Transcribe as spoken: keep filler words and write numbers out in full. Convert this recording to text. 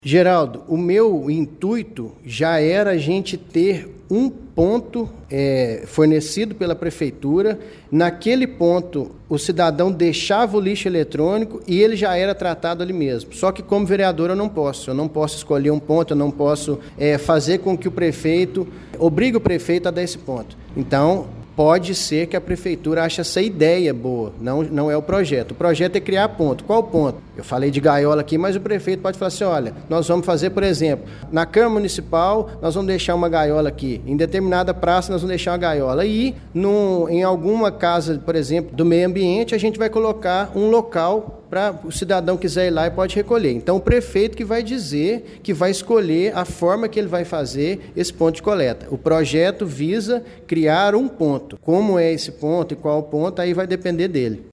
Geraldo, o meu intuito já era a gente ter um ponto é, fornecido pela prefeitura. Naquele ponto, o cidadão deixava o lixo eletrônico e ele já era tratado ali mesmo. Só que como vereador eu não posso, eu não posso escolher um ponto, eu não posso é, fazer com que o prefeito, obrigue o prefeito a dar esse ponto. Então, pode ser que a prefeitura ache essa ideia boa, não, não é o projeto. O projeto é criar ponto. Qual ponto? Eu falei de gaiola aqui, mas o prefeito pode falar assim, olha, nós vamos fazer, por exemplo, na Câmara Municipal, nós vamos deixar uma gaiola aqui. Em determinada praça, nós vamos deixar uma gaiola. E no, em alguma casa, por exemplo, do meio ambiente, a gente vai colocar um local para o cidadão quiser ir lá e pode recolher. Então, o prefeito que vai dizer, que vai escolher a forma que ele vai fazer esse ponto de coleta. O projeto visa criar um ponto. Como é esse ponto e qual ponto, aí vai depender dele.